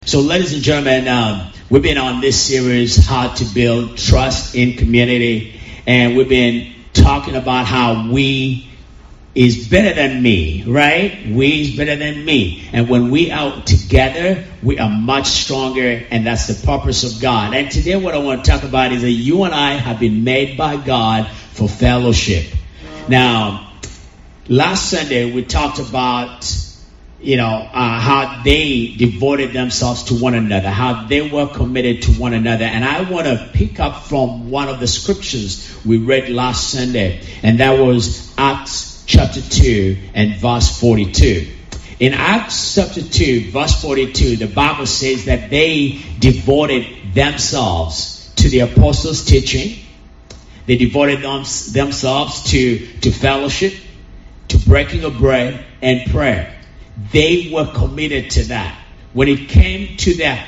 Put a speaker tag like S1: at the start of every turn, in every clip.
S1: So, ladies and gentlemen, we've been on this series, How to Build Trust in Community, and we've been talking about how we is better than me, right? We is better than me. And when we are together, we are much stronger, and that's the purpose of God. And today what I want to talk about is that you and I have been made by God for fellowship. Now, last Sunday we talked about how they devoted themselves to one another, how they were committed to one another. And I want to pick up from one of the scriptures we read last Sunday, and that was Acts chapter 2 and verse 42. In Acts chapter 2, verse 42, the Bible says that they devoted themselves to the apostles' teaching. They devoted themselves to fellowship, to breaking of bread, and prayer. They were committed to that. When it came to their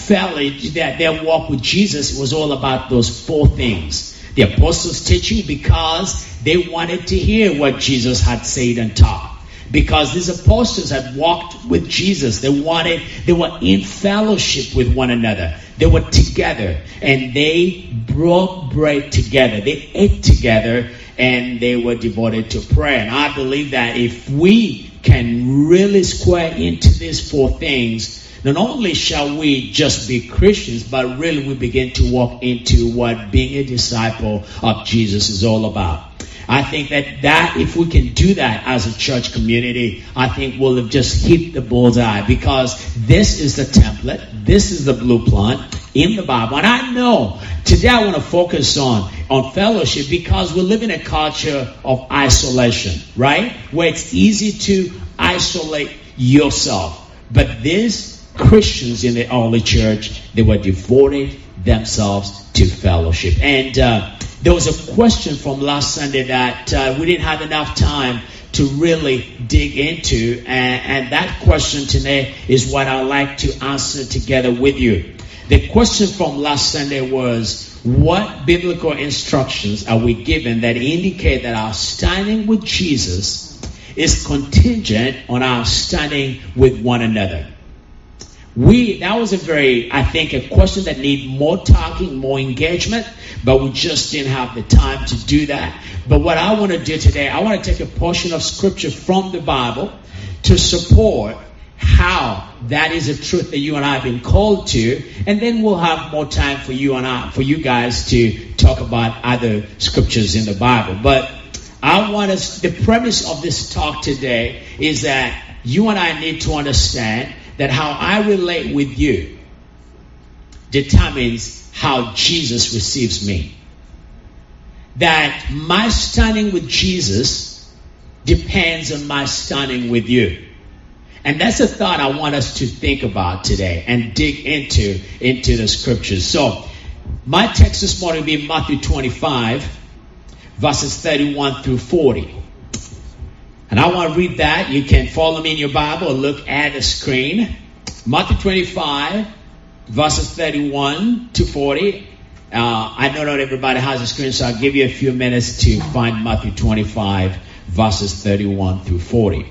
S1: their walk with Jesus, it was all about those four things. The apostles' teaching, because they wanted to hear what Jesus had said and taught. Because these apostles had walked with Jesus. They were in fellowship with one another. They were together, and they broke bread together. They ate together, and they were devoted to prayer. And I believe that if we can really square into these four things, not only shall we just be Christians, but really we begin to walk into what being a disciple of Jesus is all about. I think that if we can do that as a church community, I think we'll have just hit the bullseye, because this is the template, this is the blueprint in the Bible. And I know today I want to focus on fellowship, because we live in a culture of isolation, right? Where it's easy to isolate yourself. But these Christians in the early church, they were devoted themselves to fellowship. And there was a question from last Sunday that we didn't have enough time to really dig into. And that question today is what I'd like to answer together with you. The question from last Sunday was, what biblical instructions are we given that indicate that our standing with Jesus is contingent on our standing with one another? That was a question that needed more talking, more engagement, but we just didn't have the time to do that. But what I want to do today, I want to take a portion of scripture from the Bible to support how that is a truth that you and I have been called to, and then we'll have more time for you guys to talk about other scriptures in the Bible. But the premise of this talk today is that you and I need to understand that how I relate with you determines how Jesus receives me. That my standing with Jesus depends on my standing with you. And that's a thought I want us to think about today and dig into the scriptures. So my text this morning will be Matthew 25, verses 31 through 40. And I want to read that. You can follow me in your Bible or look at the screen. Matthew 25, verses 31 to 40. I know not everybody has a screen, so I'll give you a few minutes to find Matthew 25, verses 31 through 40.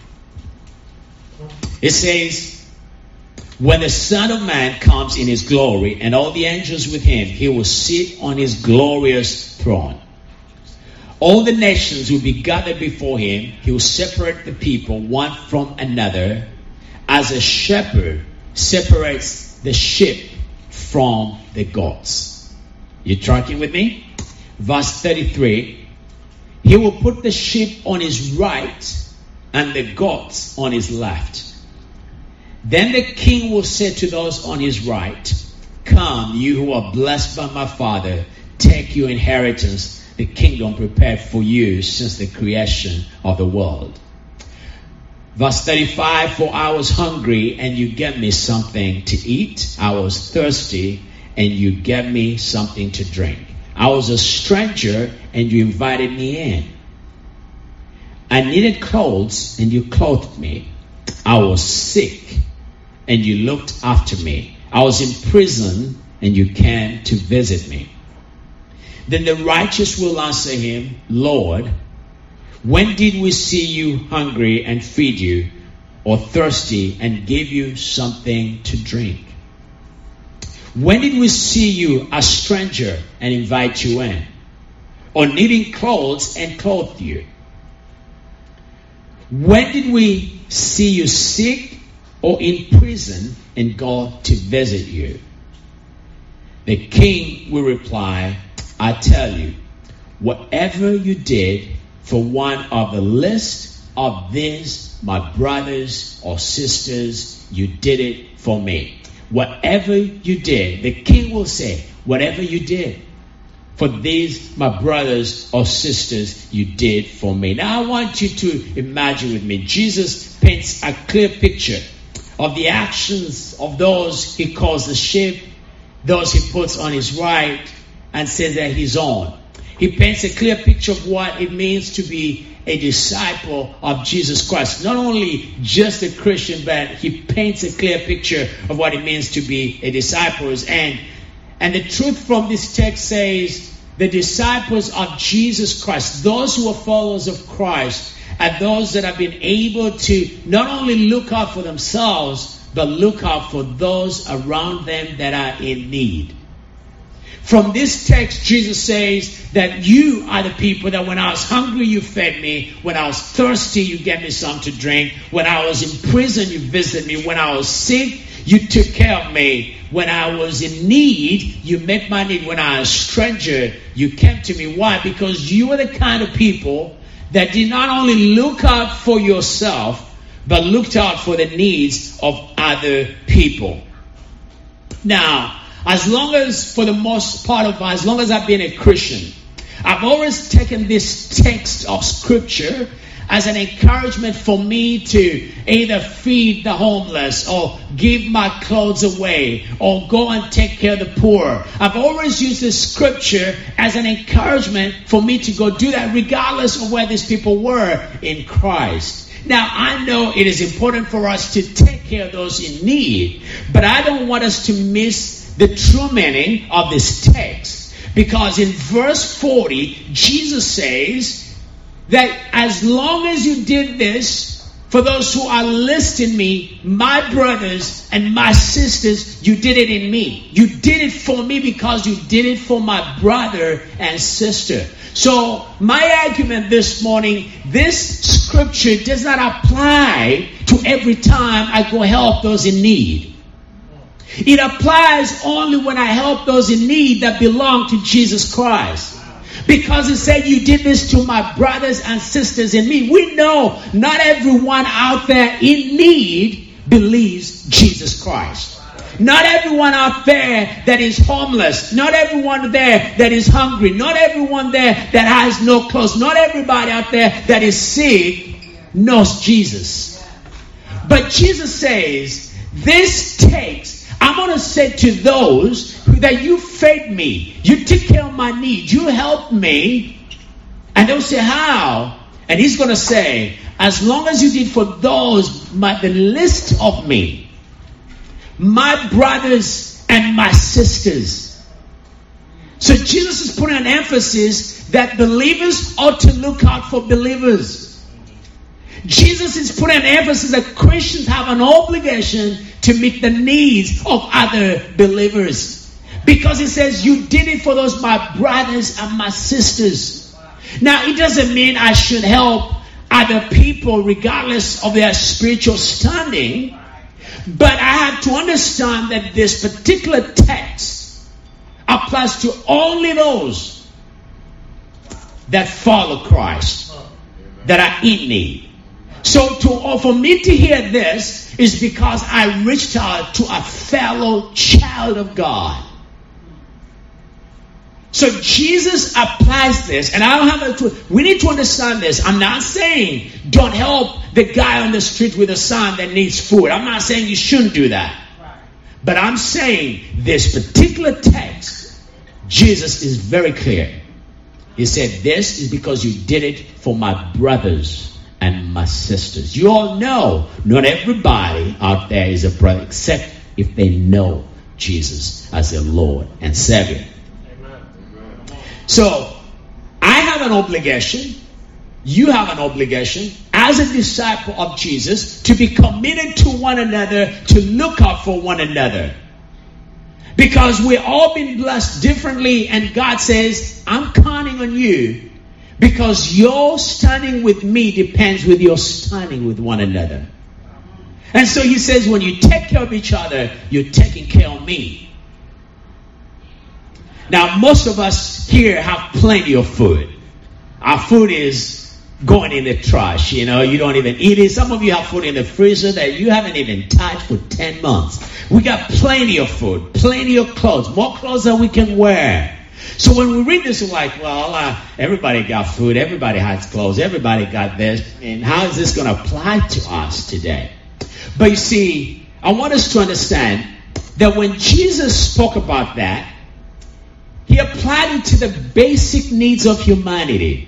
S1: It says, when the Son of Man comes in his glory and all the angels with him, he will sit on his glorious throne. All the nations will be gathered before him. He will separate the people one from another, as a shepherd separates the sheep from the goats. You tracking with me? Verse 33. He will put the sheep on his right and the goats on his left. Then the king will say to those on his right, come, you who are blessed by my Father, take your inheritance, the kingdom prepared for you since the creation of the world. Verse 35, for I was hungry and you gave me something to eat. I was thirsty and you gave me something to drink. I was a stranger and you invited me in. I needed clothes and you clothed me. I was sick and you looked after me. I was in prison and you came to visit me. Then the righteous will answer him, Lord, when did we see you hungry and feed you, or thirsty and give you something to drink? When did we see you a stranger and invite you in, or needing clothes and clothe you? When did we see you sick or in prison and go to visit you?" The king will reply, "I tell you, whatever you did for one of the least of these, my brothers or sisters, you did it for me." Whatever you did, the king will say, whatever you did for these, my brothers or sisters, you did for me. Now I want you to imagine with me, Jesus paints a clear picture of the actions of those he calls the sheep, those he puts on his right and says that he's on. He paints a clear picture of what it means to be a disciple of Jesus Christ. Not only just a Christian, but he paints a clear picture of what it means to be a disciple. And the truth from this text says the disciples of Jesus Christ, those who are followers of Christ, are those that have been able to not only look out for themselves, but look out for those around them that are in need. From this text, Jesus says that you are the people that when I was hungry, you fed me. When I was thirsty, you gave me something to drink. When I was in prison, you visited me. When I was sick, you took care of me. When I was in need, you met my need. When I was a stranger, you came to me. Why? Because you are the kind of people that did not only look out for yourself, but looked out for the needs of other people. Now, as long as, for the most part of as long as I've been a Christian, I've always taken this text of Scripture as an encouragement for me to either feed the homeless or give my clothes away or go and take care of the poor. I've always used this Scripture as an encouragement for me to go do that regardless of where these people were in Christ. Now, I know it is important for us to take care of those in need, but I don't want us to miss the true meaning of this text. Because in verse 40, Jesus says that as long as you did this, for those who are listing me, my brothers and my sisters, you did it in me. You did it for me because you did it for my brother and sister. So my argument this morning, this scripture does not apply to every time I go help those in need. It applies only when I help those in need that belong to Jesus Christ. Because it said you did this to my brothers and sisters in me. We know not everyone out there in need believes Jesus Christ. Not everyone out there that is homeless. Not everyone there that is hungry. Not everyone there that has no clothes. Not everybody out there that is sick knows Jesus. But Jesus says, this takes, I'm going to say to those that you fed me, you took care of my needs, you helped me, and they'll say, how? And he's going to say, as long as you did for those, the list of me, my brothers and my sisters. So Jesus is putting an emphasis that believers ought to look out for believers. Jesus is putting an emphasis that Christians have an obligation to meet the needs of other believers. Because he says, you did it for those my brothers and my sisters. Now, it doesn't mean I should help other people regardless of their spiritual standing. But I have to understand that this particular text applies to only those that follow Christ, that are in need. So for me to hear this is because I reached out to a fellow child of God. So Jesus applies this, and I don't have to. We need to understand this. I'm not saying don't help the guy on the street with a son that needs food. I'm not saying you shouldn't do that. But I'm saying this particular text, Jesus is very clear. He said, this is because you did it for my brothers and my sisters. You all know not everybody out there is a brother except if they know Jesus as their Lord and Savior. So I have an obligation you have an obligation as a disciple of Jesus to be committed to one another, to look out for one another. Because we've all been blessed differently, and God says, I'm counting on you because your standing with me depends with your standing with one another. And so he says, when you take care of each other, you're taking care of me. Now, most of us here have plenty of food. Our food is going in the trash. You don't even eat it. Some of you have food in the freezer that you haven't even touched for 10 months. We got plenty of food, plenty of clothes, more clothes than we can wear. So when we read this, we're like, well, everybody got food, everybody has clothes, everybody got this. And how is this going to apply to us today? But you see, I want us to understand that when Jesus spoke about that, he applied it to the basic needs of humanity,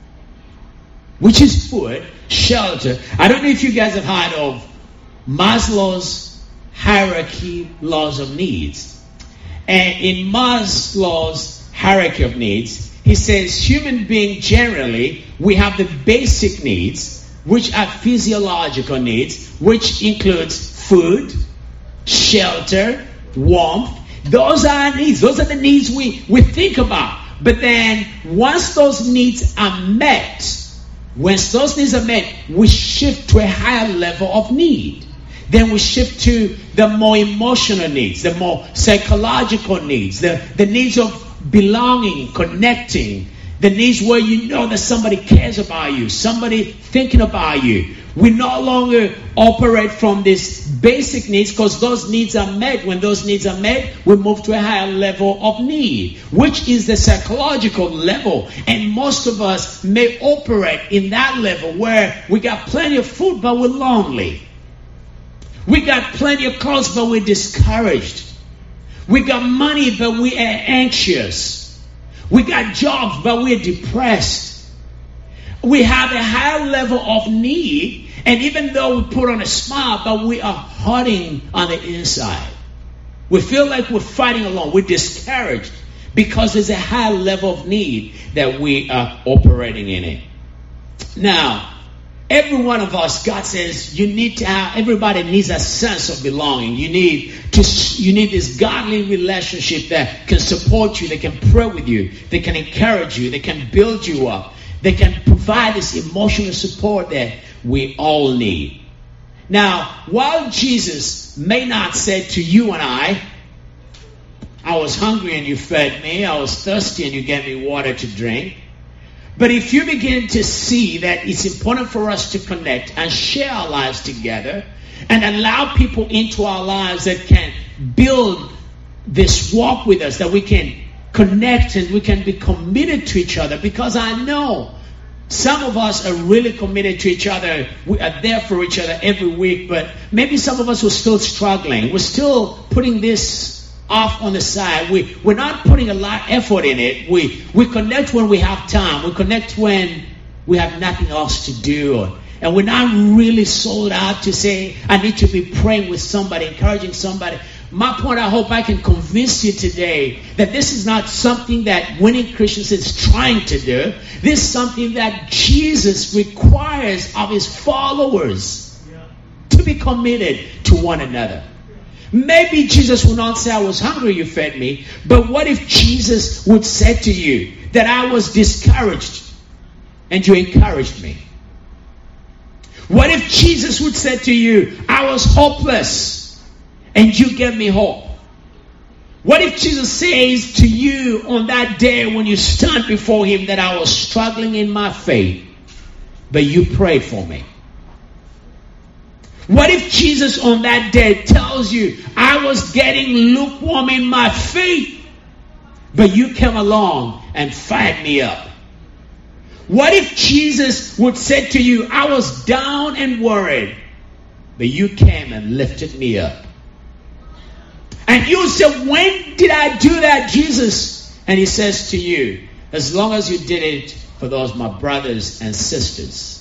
S1: which is food, shelter. I don't know if you guys have heard of Maslow's hierarchy laws of needs. And in Maslow's hierarchy of needs, he says human beings generally, we have the basic needs, which are physiological needs, which includes food, shelter, warmth. Those are our needs. Those are the needs we think about. But then once those needs are met, we shift to a higher level of need. Then we shift to the more emotional needs, the more psychological needs, the needs of belonging, connecting, the needs where you know that somebody cares about you, somebody thinking about you. We no longer operate from these basic needs because those needs are met. When those needs are met, we move to a higher level of need, which is the psychological level. And most of us may operate in that level where we got plenty of food, but we're lonely. We got plenty of clothes, but we're discouraged. We got money, but we are anxious. We got jobs, but we're depressed. We have a higher level of need, and even though we put on a smile, but we are hurting on the inside. We feel like we're fighting alone. We're discouraged because there's a higher level of need that we are operating in it. Now, every one of us, God says, everybody needs a sense of belonging. You need this godly relationship that can support you, that can pray with you, that can encourage you, that can build you up. They can provide this emotional support that we all need. Now, while Jesus may not say to you and I was hungry and you fed me, I was thirsty and you gave me water to drink. But if you begin to see that it's important for us to connect and share our lives together and allow people into our lives that can build this walk with us, that we can connect and we can be committed to each other, because I know some of us are really committed to each other. We are there for each other every week, but maybe some of us are still struggling. We're still putting this off on the side. We're not putting a lot of effort in it. We connect when we have time. We connect when we have nothing else to do. And we're not really sold out to say, I need to be praying with somebody, encouraging somebody. My point, I hope I can convince you today that this is not something that Winning Christians is trying to do. This is something that Jesus requires of his followers to be committed to one another. Maybe Jesus will not say, I was hungry, you fed me. But what if Jesus would say to you that I was discouraged and you encouraged me? What if Jesus would say to you, I was hopeless and you gave me hope? What if Jesus says to you on that day when you stand before him that I was struggling in my faith, but you prayed for me? What if Jesus on that day tells you, I was getting lukewarm in my faith, but you came along and fired me up? What if Jesus would say to you, I was down and worried, but you came and lifted me up? And you say, when did I do that, Jesus? And he says to you, as long as you did it for those my brothers and sisters,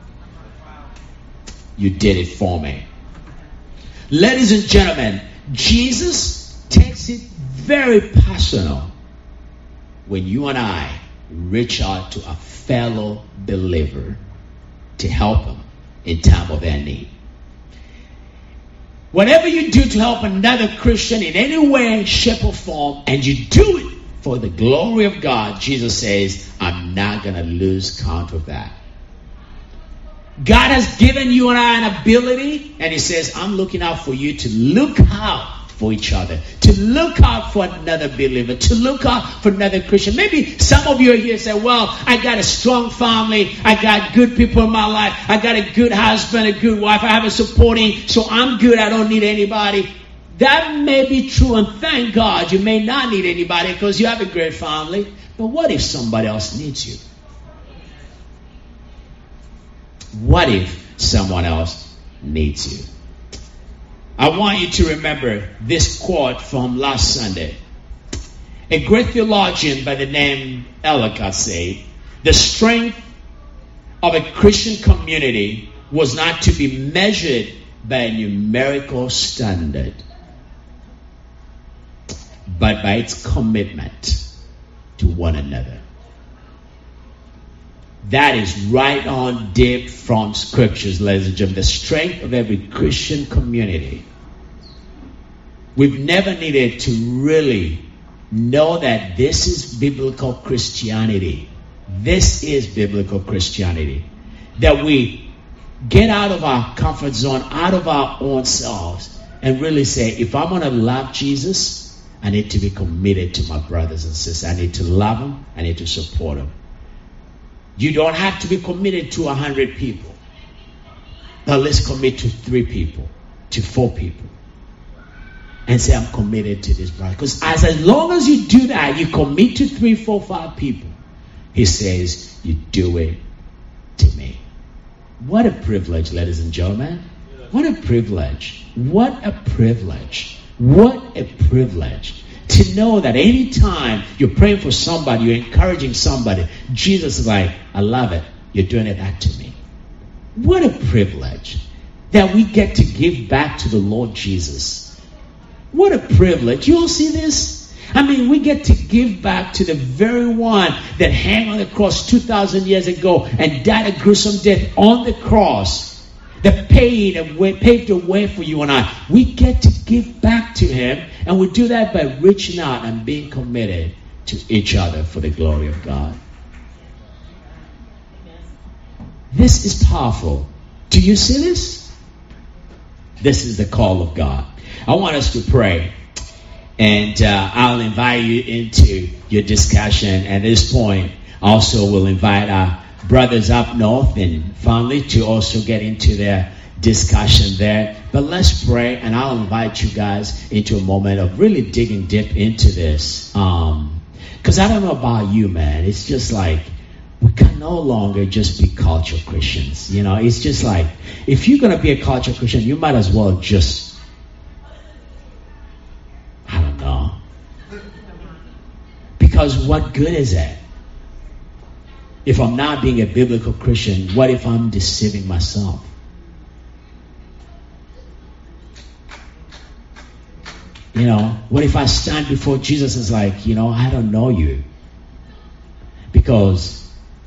S1: you did it for me. Ladies and gentlemen, Jesus takes it very personal when you and I reach out to a fellow believer to help them in time of their need. Whatever you do to help another Christian in any way, shape, or form, and you do it for the glory of God, Jesus says, I'm not going to lose count of that. God has given you and I an ability, and He says, I'm looking out for you to look out for each other, to look out for another believer, to look out for another Christian. Maybe some of you are here and say, well, I got a strong family, I got good people in my life, I got a good husband, a good wife, I have a supporting, so I'm good, I don't need anybody. That may be true, and thank God you may not need anybody because you have a great family. But what if somebody else needs you? What if someone else needs you? I want you to remember this quote from last Sunday. A great theologian by the name Ellicott said, the strength of a Christian community was not to be measured by a numerical standard, but by its commitment to one another. That is right on deep from scriptures, ladies and gentlemen. The strength of every Christian community. We've never needed to really know that this is biblical Christianity. This is biblical Christianity. That we get out of our comfort zone, out of our own selves, and really say, if I'm going to love Jesus, I need to be committed to my brothers and sisters. I need to love them. I need to support them. You don't have to be committed to 100 people. But let's commit to 3 people, to 4 people. And say, I'm committed to this brother. Because as long as you do that, you commit to 3, 4, 5 people. He says, you do it to me. What a privilege, ladies and gentlemen. What a privilege. What a privilege. What a privilege. To know that anytime you're praying for somebody, you're encouraging somebody, Jesus is like, I love it. You're doing it back to me. What a privilege that we get to give back to the Lord Jesus. What a privilege. You all see this? I mean, we get to give back to the very one that hung on the cross 2,000 years ago and died a gruesome death on the cross, that paved the way for you and I. We get to give back to Him, and we do that by reaching out and being committed to each other for the glory of God. This is powerful. Do you see this? This is the call of God. I want us to pray, and I'll invite you into your discussion. At this point, also we'll invite our brothers up north and family to also get into their discussion there. But let's pray, and I'll invite you guys into a moment of really digging deep into this. Because I don't know about you, man. It's just like we can no longer just be culture Christians. You know, it's just like if you're going to be a culture Christian, you might as well just, I don't know. Because what good is that? If I'm not being a biblical Christian, what if I'm deceiving myself? You know, what if I stand before Jesus and is like, you know, I don't know you? Because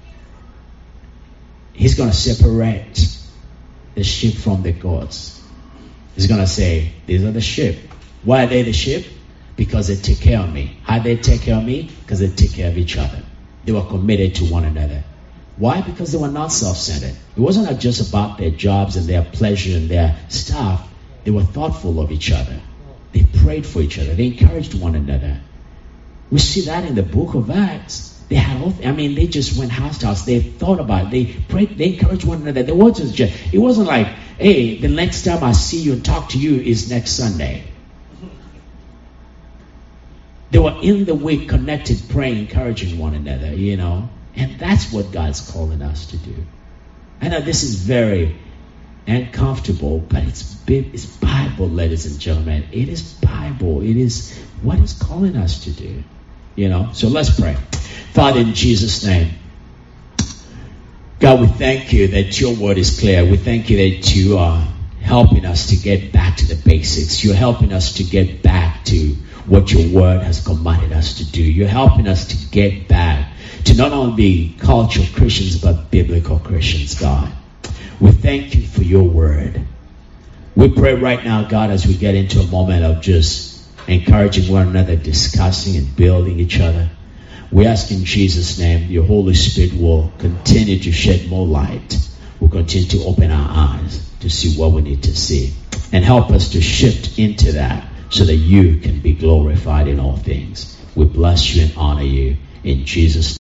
S1: He's going to separate the sheep from the goats. He's going to say, these are the sheep. Why are they the sheep? Because they take care of me. How they take care of me? Because they take care of each other. They were committed to one another. Why? Because they were not self-centered. It wasn't just about their jobs and their pleasure and their stuff. They were thoughtful of each other. They prayed for each other. They encouraged one another. We see that in the book of Acts. They had, they just went house to house. They thought about it. They prayed. They encouraged one another. It wasn't like, hey, the next time I see you and talk to you is next Sunday. They were in the week connected, praying, encouraging one another, you know. And that's what God's calling us to do. I know this is very uncomfortable, but it's Bible, ladies and gentlemen. It is Bible. It is what He's calling us to do, you know. So let's pray. Father, in Jesus' name, God, we thank you that your word is clear. We thank you that you are helping us to get back to the basics. You're helping us to get back to what your word has commanded us to do. You're helping us to get back to not only be cultural Christians, but biblical Christians, God. We thank you for your word. We pray right now, God, as we get into a moment of just encouraging one another, discussing and building each other. We ask in Jesus' name, your Holy Spirit will continue to shed more light. Will continue to open our eyes to see what we need to see. And help us to shift into that so that you can be glorified in all things. We bless you and honor you in Jesus' name.